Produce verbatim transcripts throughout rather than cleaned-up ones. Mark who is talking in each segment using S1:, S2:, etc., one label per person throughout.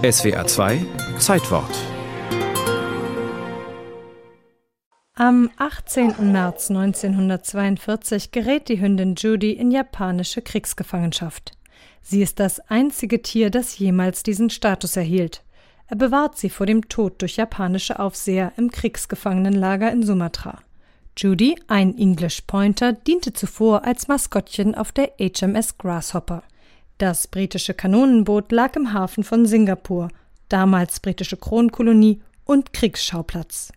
S1: S W R zwei Zeitwort.
S2: Am achtzehnten März neunzehnhundertzweiundvierzig gerät die Hündin Judy in japanische Kriegsgefangenschaft. Sie ist das einzige Tier, das jemals diesen Status erhielt. Er bewahrt sie vor dem Tod durch japanische Aufseher im Kriegsgefangenenlager in Sumatra. Judy, ein English Pointer, diente zuvor als Maskottchen auf der H M S Grasshopper. Das britische Kanonenboot lag im Hafen von Singapur, damals britische Kronkolonie und Kriegsschauplatz.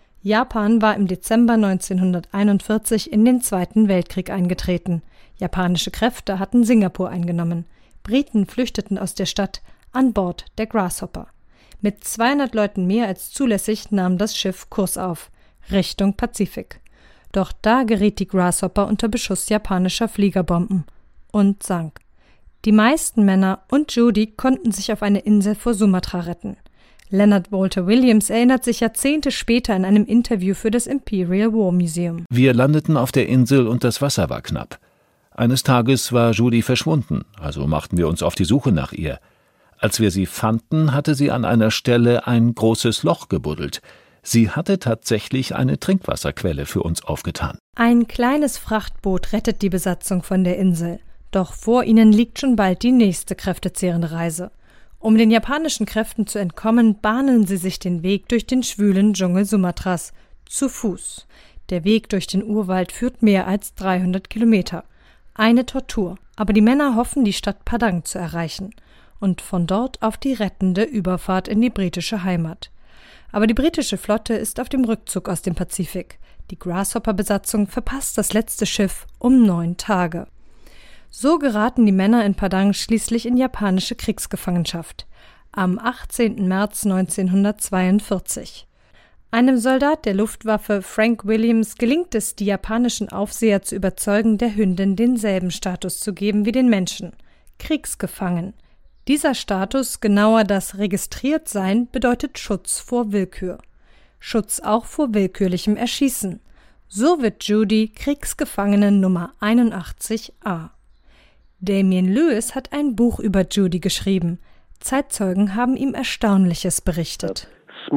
S2: Japan war im Dezember neunzehnhunderteinundvierzig in den Zweiten Weltkrieg eingetreten. Japanische Kräfte hatten Singapur eingenommen. Briten flüchteten aus der Stadt an Bord der Grasshopper. Mit zweihundert Leuten mehr als zulässig nahm das Schiff Kurs auf, Richtung Pazifik. Doch da geriet die Grasshopper unter Beschuss japanischer Fliegerbomben und sank. Die meisten Männer und Judy konnten sich auf eine Insel vor Sumatra retten. Leonard Walter Williams erinnert sich Jahrzehnte später in einem Interview für das Imperial War Museum.
S3: Wir landeten auf der Insel und das Wasser war knapp. Eines Tages war Judy verschwunden, also machten wir uns auf die Suche nach ihr. Als wir sie fanden, hatte sie an einer Stelle ein großes Loch gebuddelt. Sie hatte tatsächlich eine Trinkwasserquelle für uns aufgetan.
S2: Ein kleines Frachtboot rettet die Besatzung von der Insel. Doch vor ihnen liegt schon bald die nächste kräftezehrende Reise. Um den japanischen Kräften zu entkommen, bahnen sie sich den Weg durch den schwülen Dschungel Sumatras, zu Fuß. Der Weg durch den Urwald führt mehr als dreihundert Kilometer. Eine Tortur, aber die Männer hoffen, die Stadt Padang zu erreichen und von dort auf die rettende Überfahrt in die britische Heimat. Aber die britische Flotte ist auf dem Rückzug aus dem Pazifik. Die Grasshopper-Besatzung verpasst das letzte Schiff um neun Tage. So geraten die Männer in Padang schließlich in japanische Kriegsgefangenschaft. Am achtzehnten März neunzehnhundertzweiundvierzig. Einem Soldat der Luftwaffe, Frank Williams, gelingt es, die japanischen Aufseher zu überzeugen, der Hündin denselben Status zu geben wie den Menschen. Kriegsgefangen. Dieser Status, genauer das Registriertsein, bedeutet Schutz vor Willkür. Schutz auch vor willkürlichem Erschießen. So wird Judy Kriegsgefangene Nummer einundachtzig a. Damien Lewis hat ein Buch über Judy geschrieben. Zeitzeugen haben ihm Erstaunliches berichtet.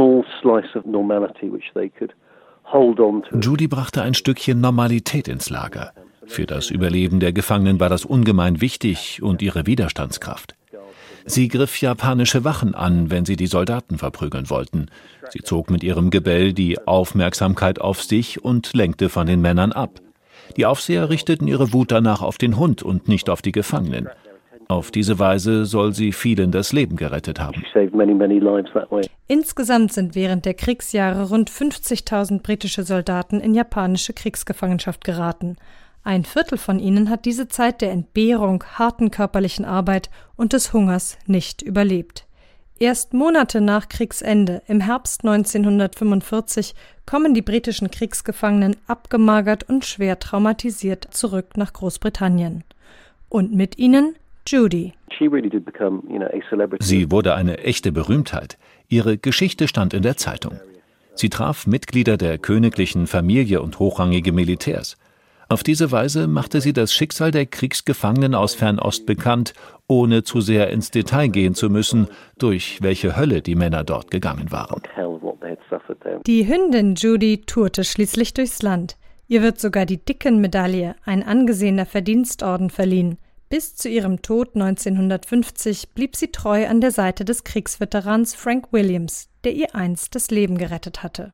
S3: Judy brachte ein Stückchen Normalität ins Lager. Für das Überleben der Gefangenen war das ungemein wichtig und ihre Widerstandskraft. Sie griff japanische Wachen an, wenn sie die Soldaten verprügeln wollten. Sie zog mit ihrem Gebell die Aufmerksamkeit auf sich und lenkte von den Männern ab. Die Aufseher richteten ihre Wut danach auf den Hund und nicht auf die Gefangenen. Auf diese Weise soll sie vielen das Leben gerettet haben.
S2: Insgesamt sind während der Kriegsjahre rund fünfzigtausend britische Soldaten in japanische Kriegsgefangenschaft geraten. Ein Viertel von ihnen hat diese Zeit der Entbehrung, harten körperlichen Arbeit und des Hungers nicht überlebt. Erst Monate nach Kriegsende, im Herbst neunzehnhundertfünfundvierzig, kommen die britischen Kriegsgefangenen abgemagert und schwer traumatisiert zurück nach Großbritannien. Und mit ihnen Judy.
S3: Sie wurde eine echte Berühmtheit. Ihre Geschichte stand in der Zeitung. Sie traf Mitglieder der königlichen Familie und hochrangige Militärs. Auf diese Weise machte sie das Schicksal der Kriegsgefangenen aus Fernost bekannt, ohne zu sehr ins Detail gehen zu müssen, durch welche Hölle die Männer dort gegangen waren.
S2: Die Hündin Judy tourte schließlich durchs Land. Ihr wird sogar die Dicken-Medaille, ein angesehener Verdienstorden, verliehen. Bis zu ihrem Tod neunzehnhundertfünfzig blieb sie treu an der Seite des Kriegsveterans Frank Williams, der ihr einst das Leben gerettet hatte.